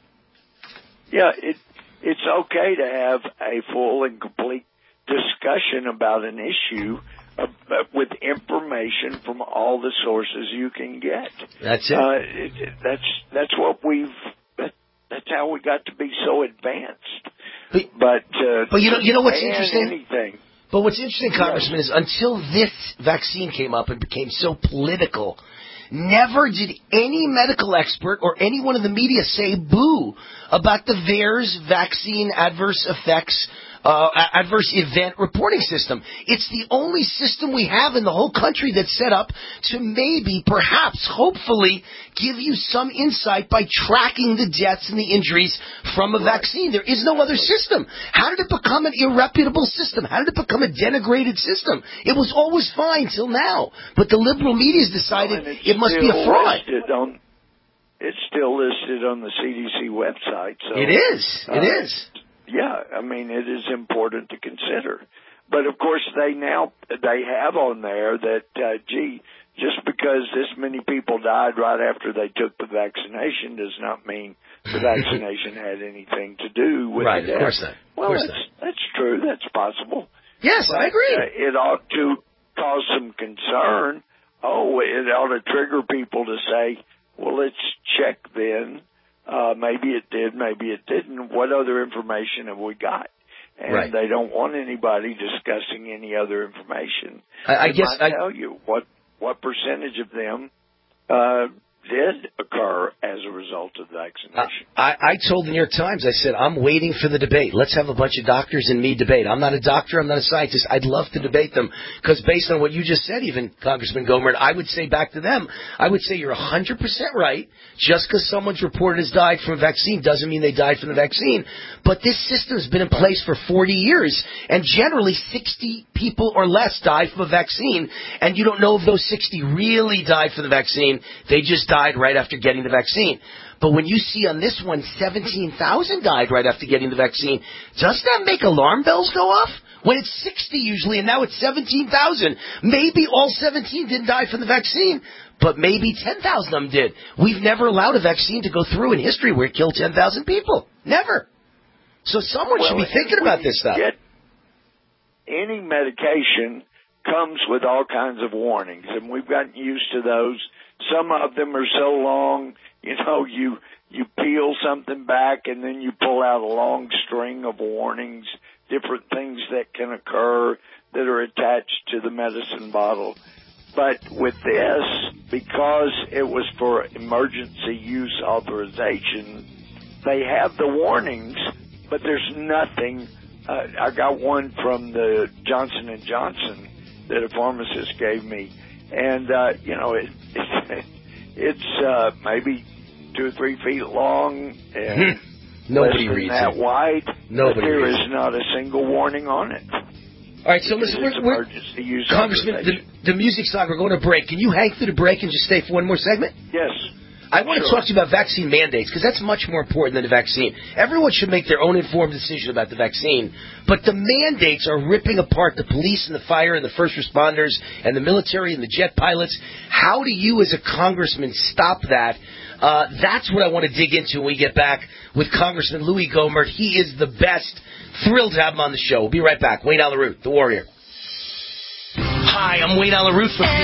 Yeah, it, it's okay to have a full and complete discussion about an issue uh, with information from all the sources you can get.
That's it.
Uh, it that's that's what we've. That, that's how we got to be so advanced.
But
but, uh,
but you know you know what's interesting.
Anything.
But what's interesting, Congressman, is until this vaccine came up and became so political, never did any medical expert or anyone in the media say boo about the V A E R's vaccine adverse effects Uh, adverse event reporting system. It's the only system we have in the whole country that's set up to maybe, perhaps, hopefully, give you some insight by tracking the deaths and the injuries from a vaccine. There is no other system. How did it become an irreputable system? How did it become a denigrated system? It was always fine till now. But the liberal media has decided well, it must be a fraud.
On, it's still listed on the C D C website. So,
it is. It
uh,
is.
Yeah, I mean, it is important to consider. But, of course, they now they have on there that, uh, gee, just because this many people died right after they took the vaccination does not mean the vaccination had anything to do with
right,
it.
Right, of course not.
Well,
course
that's,
not.
that's true. That's possible.
Yes,
but,
I agree.
Uh, it ought to cause some concern. Oh, it ought to trigger people to say, well, let's check then. Uh, maybe it did, maybe it didn't. What other information have we got? And
right.
they don't want anybody discussing any other information.
I, I
they
guess
might
I
tell you what what percentage of them uh, did occur as a result of vaccination.
I, I told the New York Times, I said, I'm waiting for the debate. Let's have a bunch of doctors and me debate. I'm not a doctor. I'm not a scientist. I'd love to debate them because based on what you just said, even, Congressman Gohmert, I would say back to them, I would say you're one hundred percent right. Just because someone's reported has died from a vaccine doesn't mean they died from the vaccine. But this system has been in place for forty years, and generally sixty people or less die from a vaccine, and you don't know if those sixty really died from the vaccine. They just died right after getting the vaccine. But when you see on this one, seventeen thousand died right after getting the vaccine, does that make alarm bells go off? When it's sixty usually, and now it's seventeen thousand. Maybe all seventeen didn't die from the vaccine, but maybe ten thousand of them did. We've never allowed a vaccine to go through in history where it killed ten thousand people. Never. So someone
well,
should be thinking about this stuff.
Get, any medication comes with all kinds of warnings, and we've gotten used to those. Some of them are so long, you know, you you peel something back and then you pull out a long string of warnings, different things that can occur that are attached to the medicine bottle. But with this, because it was for emergency use authorization, they have the warnings, but there's nothing. Uh, I got one from the Johnson and Johnson that a pharmacist gave me. And, uh, you know, it, it's, it's uh, maybe two or three feet long and
Nobody
less than
reads
that
it.
wide.
Nobody
but there
reads
is not a single warning on it.
All right, so listen, we're, we're, Congressman, the, the music song, we're going to break. Can you hang through the break and just stay for one more segment?
Yes.
I want
sure.
to talk to you about vaccine mandates, because that's much more important than the vaccine. Everyone should make their own informed decision about the vaccine, but the mandates are ripping apart the police and the fire and the first responders and the military and the jet pilots. How do you as a congressman stop that? Uh, that's what I want to dig into when we get back with Congressman Louis Gohmert. He is the best. Thrilled to have him on the show. We'll be right back. Wayne Allyn Root, the Warrior. Hi, I'm Wayne Allyn Root from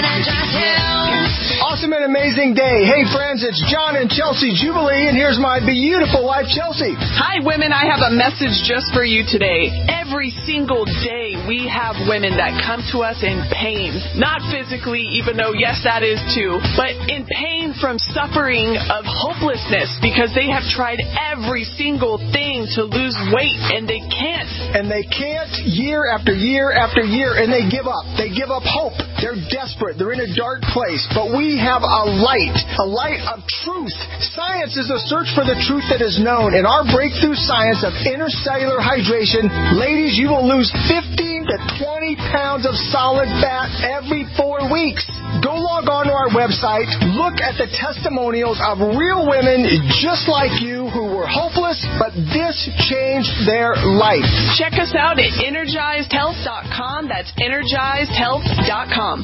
Awesome and amazing day. Hey, friends, it's John and Chelsea Jubilee, and here's my beautiful wife, Chelsea.
Hi, women. I have a message just for you today. Every single day, we have women that come to us in pain. Not physically, even though, yes, that is too, but in pain from suffering of hopelessness because they have tried every single thing to lose weight, and they can't.
And they can't year after year after year, and they give up. They give up hope. They're desperate. They're in a dark place. But we have a light, a light of truth. Science is a search for the truth that is known. In our breakthrough science of intercellular hydration, ladies, you will lose fifteen to twenty pounds of solid fat every four weeks. Go log on to our website, look at the testimonials of real women just like you who were hopeless, but this changed their life.
Check us out at energized health dot com. That's energized health dot com.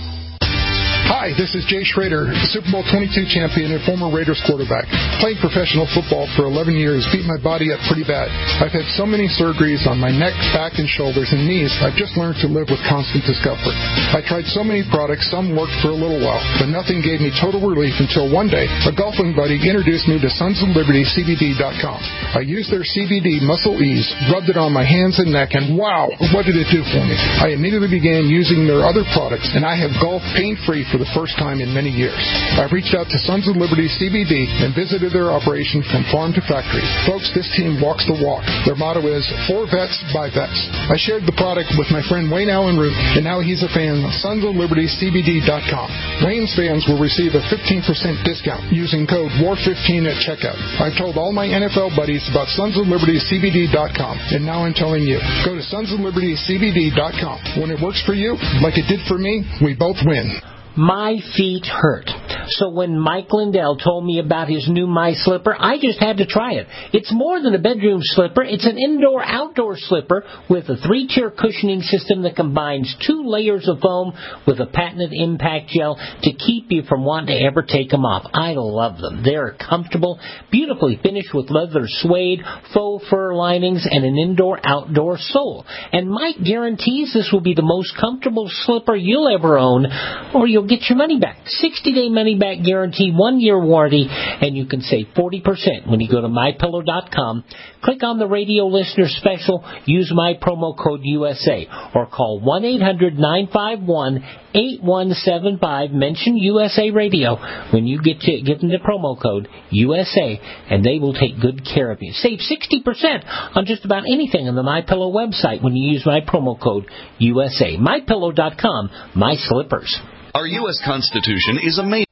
Hi, this is Jay Schrader, Super Bowl twenty-two champion and former Raiders quarterback. Playing professional football for eleven years beat my body up pretty bad. I've had so many surgeries on my neck, back, and shoulders and knees, I've just learned to live with constant discomfort. I tried so many products, some worked for a little while, but nothing gave me total relief until one day, a golfing buddy introduced me to Sons of Liberty C B D dot com. I used their C B D Muscle Ease, rubbed it on my hands and neck, and wow, what did it do for me? I immediately began using their other products, and I have golfed pain-free for the first time in many years. I've reached out to Sons of Liberty C B D and visited their operation from farm to factory. Folks, this team walks the walk. Their motto is, for vets, by vets. I shared the product with my friend Wayne Allyn Root, and now he's a fan of Sons of Liberty C B D dot com. Wayne's fans will receive a fifteen percent discount using code war fifteen at checkout. I've told all my N F L buddies about Sons of Liberty C B D dot com, and now I'm telling you. Go to Sons of Liberty C B D dot com. When it works for you, like it did for me, we both win.
My feet hurt. So when Mike Lindell told me about his new My Slipper, I just had to try it. It's more than a bedroom slipper. It's an indoor-outdoor slipper with a three-tier cushioning system that combines two layers of foam with a patented impact gel to keep you from wanting to ever take them off. I love them. They're comfortable, beautifully finished with leather suede, faux fur linings, and an indoor-outdoor sole. And Mike guarantees this will be the most comfortable slipper you'll ever own, or you'll get your money back. sixty-day money money-back guarantee, one-year warranty, and you can save forty percent when you go to my pillow dot com. Click on the radio listener special, use my promo code U S A, or call one eight hundred nine five one eight one seven five. Mention U S A Radio when you get to give them the promo code U S A, and they will take good care of you. Save sixty percent on just about anything on the MyPillow website when you use my promo code U S A. my pillow dot com, my slippers.
Our U S Constitution is amazing.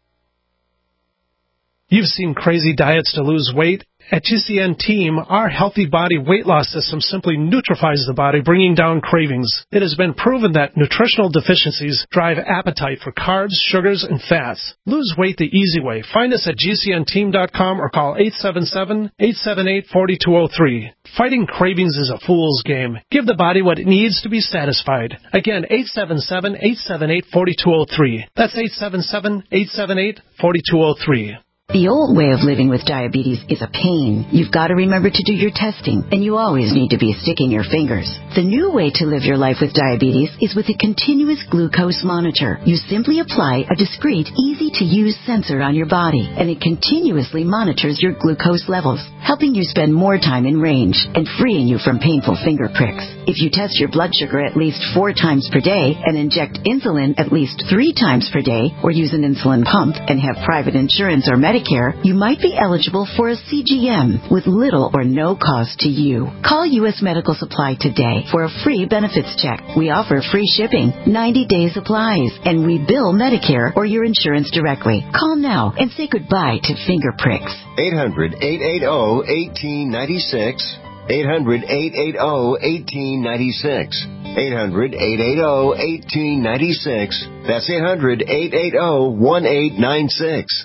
You've seen crazy diets to lose weight. At G C N Team, our Healthy Body Weight Loss System simply neutralizes the body, bringing down cravings. It has been proven that nutritional deficiencies drive appetite for carbs, sugars, and fats. Lose weight the easy way. Find us at G C N team dot com or call eight seven seven, eight seven eight, four two zero three. Fighting cravings is a fool's game. Give the body what it needs to be satisfied. Again, eight seven seven, eight seven eight, four two zero three. That's eight seven seven, eight seven eight, four two zero three.
The old way of living with diabetes is a pain. You've got to remember to do your testing, and you always need to be sticking your fingers. The new way to live your life with diabetes is with a continuous glucose monitor. You simply apply a discreet, easy-to-use sensor on your body, and it continuously monitors your glucose levels, helping you spend more time in range and freeing you from painful finger pricks. If you test your blood sugar at least four times per day and inject insulin at least three times per day, or use an insulin pump and have private insurance or Medicare, you might be eligible for a C G M with little or no cost to you. Call U S Medical Supply today for a free benefits check. We offer free shipping, ninety-day supplies, and we bill Medicare or your insurance directly. Call now and say goodbye to finger pricks.
eight hundred, eight eight zero, one eight nine six. eight hundred, eight eight zero, one eight nine six. eight hundred, eight eight zero, one eight nine six. That's eight hundred, eight eight zero, one eight nine six.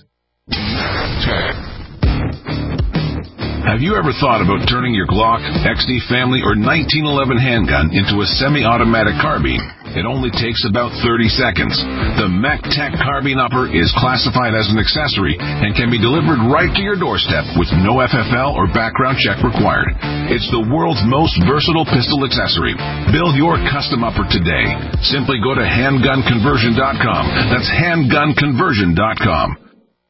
Have you ever thought about turning your Glock, X D Family, or nineteen eleven handgun into a semi-automatic carbine? It only takes about thirty seconds. The MacTac Carbine Upper is classified as an accessory and can be delivered right to your doorstep with no F F L or background check required. It's the world's most versatile pistol accessory. Build your custom upper today. Simply go to handgun conversion dot com. That's handgun conversion dot com.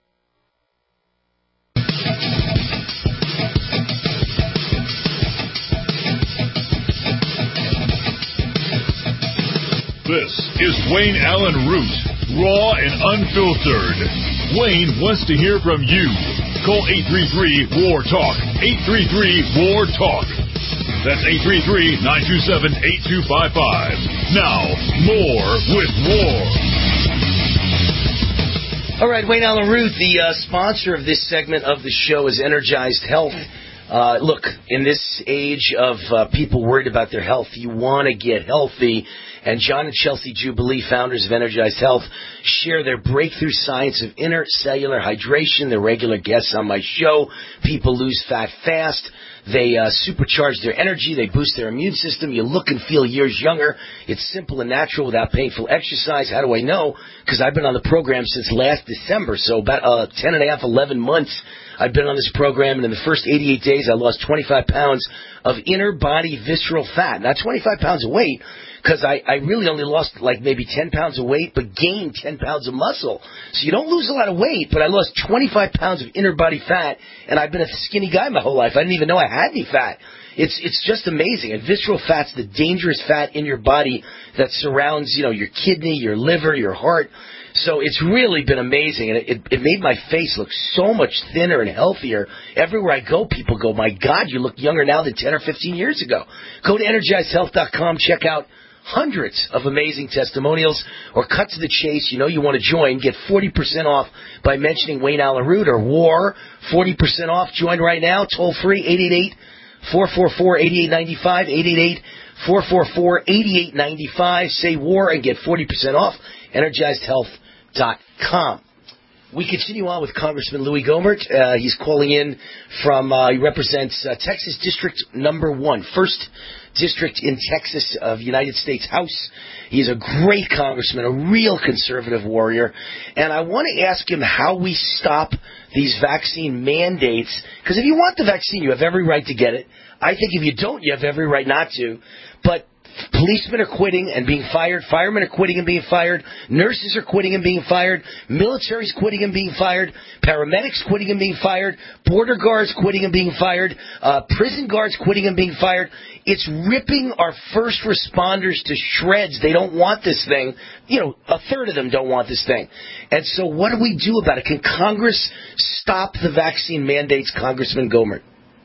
This is Wayne Allen Root, raw and unfiltered. Wayne wants to hear from you. Call eight three three, W A R, TALK. eight three three, W A R, TALK. That's eight three three, nine two seven, eight two five five. Now, more with W A R.
All right, Wayne Allen Root, the uh, sponsor of this segment of the show is Energized Health. Uh, look, in this age of uh, people worried about their health, you want to get healthy. And John and Chelsea Jubilee, founders of Energized Health, share their breakthrough science of intercellular hydration. They're regular guests on my show. People lose fat fast. They uh, supercharge their energy. They boost their immune system. You look and feel years younger. It's simple and natural without painful exercise. How do I know? Because I've been on the program since last December, so about uh, ten and a half, eleven months I've been on this program, and in the first eighty-eight days I lost twenty-five pounds of inner body visceral fat. Not twenty-five pounds of weight, because I, I really only lost like maybe ten pounds of weight, but gained ten pounds of muscle. So you don't lose a lot of weight, but I lost twenty-five pounds of inner body fat, and I've been a skinny guy my whole life. I didn't even know I had any fat. It's it's just amazing. And visceral fat's the dangerous fat in your body that surrounds, you know, your kidney, your liver, your heart. So it's really been amazing, and it, it, it made my face look so much thinner and healthier. Everywhere I go, people go, my God, you look younger now than ten or fifteen years ago. Go to energized health dot com, check out hundreds of amazing testimonials, or cut to the chase. You know you want to join. Get forty percent off by mentioning Wayne Allen Root or W A R. forty percent off. Join right now. Toll free, eight eight eight, four four four, eight eight nine five, eight eight eight, four four four, eight eight nine five. Say W A R and get forty percent off. energized health dot com. We continue on with Congressman Louis Gohmert. Uh, he's calling in from, uh, he represents uh, Texas District Number One, first district in Texas of United States House. He's a great congressman, a real conservative warrior. And I want to ask him how we stop these vaccine mandates. Because if you want the vaccine, you have every right to get it. I think if you don't, you have every right not to. But Policemen are quitting and being fired. Firemen are quitting and being fired. Nurses are quitting and being fired. Military's quitting and being fired. Paramedics quitting and being fired. Border guards quitting and being fired. Uh, prison guards quitting and being fired. It's ripping our first responders to shreds. They don't want this thing. You know, a third of them don't want this thing. And so what do we do about it? Can Congress stop the vaccine mandates, Congressman Gohmert?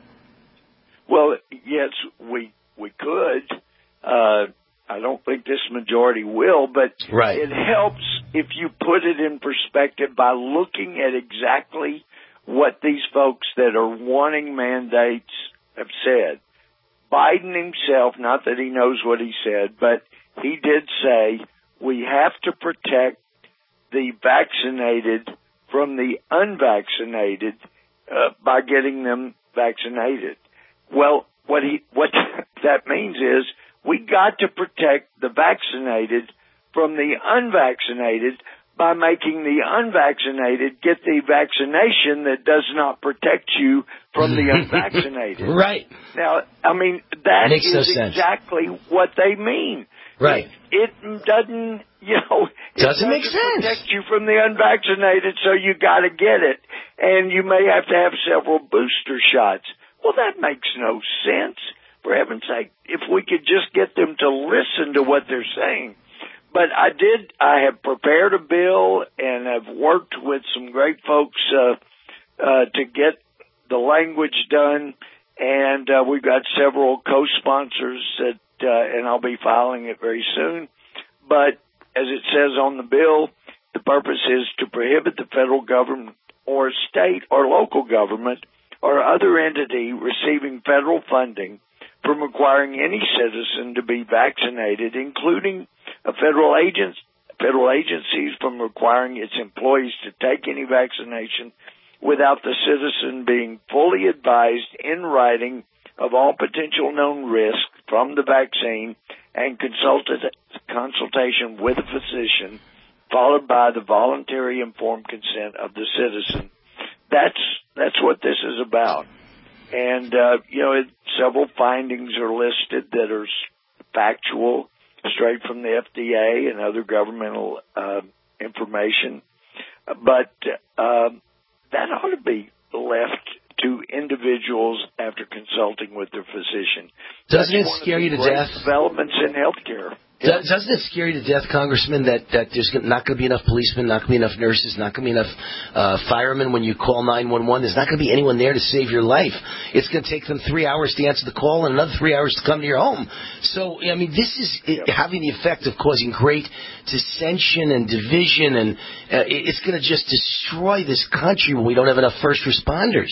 Well, yes, we we could. Uh, I don't think this majority will, but
right.
It helps if you put it in perspective by looking at exactly what these folks that are wanting mandates have said. Biden himself, not that he knows what he said, but he did say we have to protect the vaccinated from the unvaccinated uh, by getting them vaccinated. Well, what he what that means is we got to protect the vaccinated from the unvaccinated by making the unvaccinated get the vaccination that does not protect you from the unvaccinated.
Right.
Now, I mean, that
Makes
is
no sense.
exactly what they mean.
Right.
It, it doesn't, you know, it
doesn't make sense.
Protect you from the unvaccinated, so you got to get it, and you may have to have several booster shots. Well, that makes no sense. For heaven's sake, if we could just get them to listen to what they're saying. But I did, I have prepared a bill and have worked with some great folks uh, uh, to get the language done, and uh, we've got several co-sponsors that, uh, and I'll be filing it very soon. But as it says on the bill, the purpose is to prohibit the federal government or state or local government or other entity receiving federal funding from requiring any citizen to be vaccinated, including a federal agent, federal agencies from requiring its employees to take any vaccination without the citizen being fully advised in writing of all potential known risks from the vaccine and consulted, consultation with a physician, followed by the voluntary informed consent of the citizen. That's that's what this is about. And, uh, you know, it, several findings are listed that are factual, straight from the F D A and other governmental uh, information. But uh, that ought to be left to individuals after consulting with their physician.
Doesn't
That's
it scare you to
great
death?
Developments in healthcare.
Yeah. Doesn't it scare you to death, Congressman, that, that there's not going to be enough policemen, not going to be enough nurses, not going to be enough uh, firemen when you call nine one one? There's not going to be anyone there to save your life. It's going to take them three hours to answer the call and another three hours to come to your home. So, I mean, this is it, having the effect of causing great dissension and division, and uh, it's going to just destroy this country when we don't have enough first responders.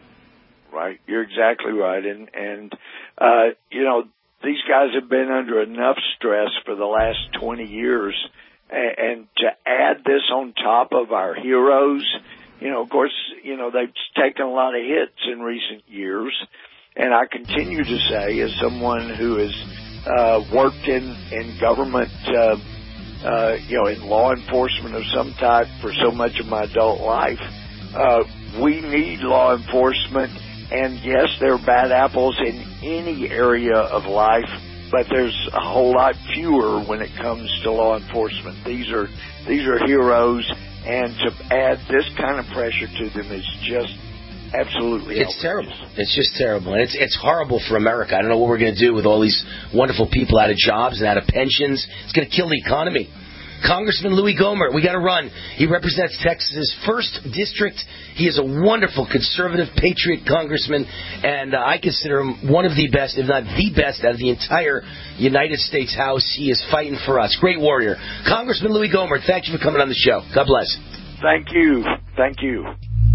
Right. You're exactly right. And, and uh, you know, these guys have been under enough stress for the last twenty years, and, and to add this on top of our heroes, you know, of course, you know, they've taken a lot of hits in recent years, and I continue to say, as someone who has uh, worked in, in government, uh, uh, you know, in law enforcement of some type for so much of my adult life, uh, we need law enforcement. And yes, there are bad apples in any area of life, but there's a whole lot fewer when it comes to law enforcement. These are these are heroes, and to add this kind of pressure to them is just absolutely
It's
outrageous.
terrible. It's just terrible. And it's it's horrible for America. I don't know what we're going to do with all these wonderful people out of jobs and out of pensions. It's going to kill the economy. Congressman Louis Gohmert, we got to run. He represents Texas's first district. He is a wonderful conservative patriot congressman, and uh, I consider him one of the best, if not the best, out of the entire United States House. He is fighting for us. Great warrior. Congressman Louis Gohmert, thank you for coming on the show. God bless.
Thank you. Thank you.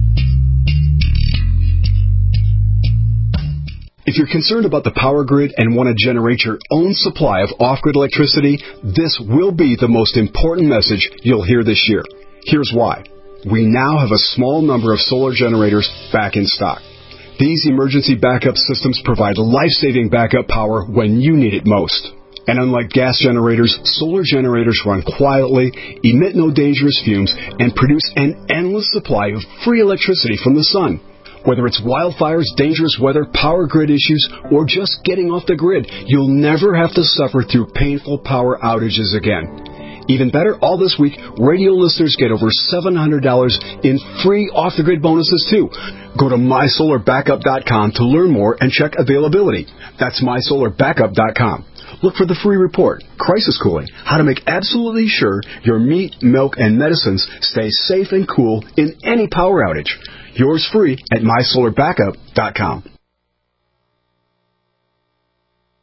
If you're concerned about the power grid and want to generate your own supply of off-grid electricity, this will be the most important message you'll hear this year. Here's why. We now have a small number of solar generators back in stock. These emergency backup systems provide life-saving backup power when you need it most. And unlike gas generators, solar generators run quietly, emit no dangerous fumes, and produce an endless supply of free electricity from the sun. Whether it's wildfires, dangerous weather, power grid issues, or just getting off the grid, you'll never have to suffer through painful power outages again. Even better, all this week, radio listeners get over seven hundred dollars in free off-the-grid bonuses, too. Go to my solar backup dot com to learn more and check availability. That's my solar backup dot com. Look for the free report, Crisis Cooling, how to make absolutely sure your meat, milk, and medicines stay safe and cool in any power outage. Yours free at my solar backup dot com.